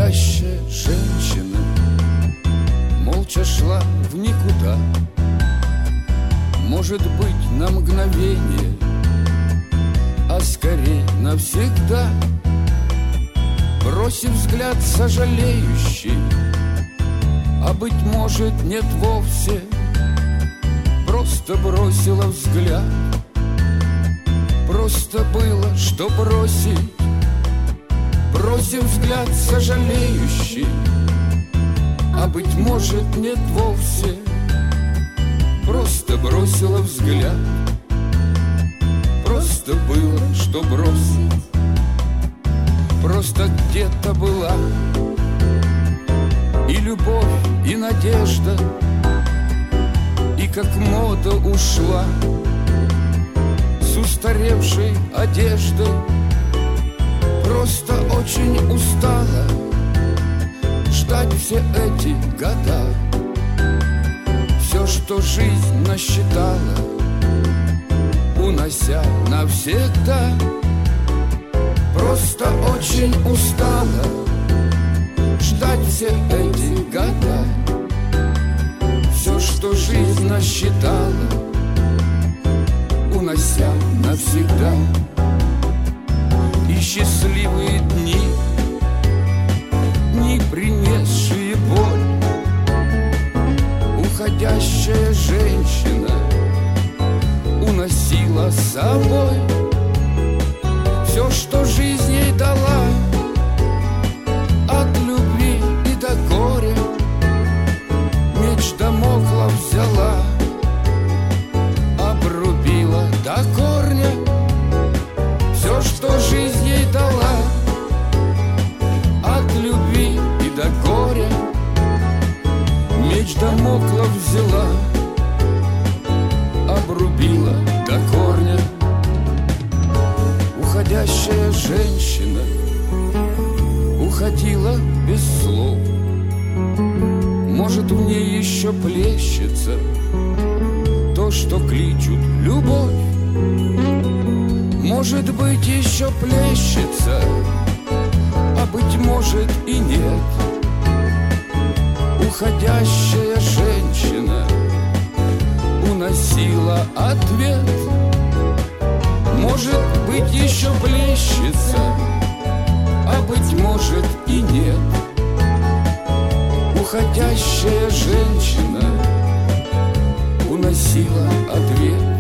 Уходящая женщина молча шла в никуда. Может быть, на мгновение, а скорей навсегда. Бросив взгляд сожалеющий, а быть может, нет вовсе, просто бросила взгляд. Просто было, что бросить. Бросив взгляд сожалеющий, а быть может, нет вовсе, просто бросила взгляд. Просто было, что бросить. Просто где-то была и любовь, и надежда, и как мода ушла с устаревшей одеждой. Просто очень устала ждать все эти года. Все, что жизнь насчитала, унося навсегда. Просто очень устала ждать все эти года. Все, что жизнь насчитала, унося навсегда. И счастливые дни, дни, принесшие боль. Уходящая женщина уносила с собой все, что жизнь ей дала, от любви и до горя. Меч Дамокла взяла, обрубила до корня. Все, что жизнь ей дала, от любви и до горя. Меч Дамокла взяла, обрубила до корня. Уходящая женщина уходила без слов. Может, в ней еще плещется то, что кличут любовь. Может быть, еще плещется, а быть может и нет. Уходящая женщина уносила ответ. Может быть, еще плещется, а быть может и нет. Уходящая женщина уносила ответ.